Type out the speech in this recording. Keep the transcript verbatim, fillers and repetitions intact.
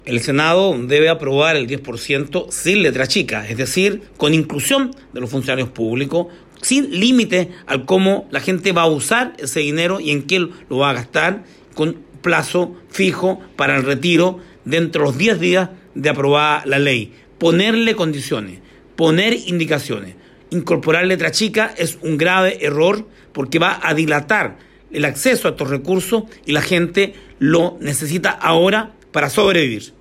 El Senado debe aprobar el diez por ciento sin letra chica, es decir, con inclusión de los funcionarios públicos, sin límite al cómo la gente va a usar ese dinero y en qué lo va a gastar, con plazo fijo para el retiro dentro de los diez días de aprobada la ley. Ponerle condiciones, poner indicaciones, incorporar letra chica es un grave error porque va a dilatar el acceso a estos recursos y la gente lo necesita ahora para sobrevivir.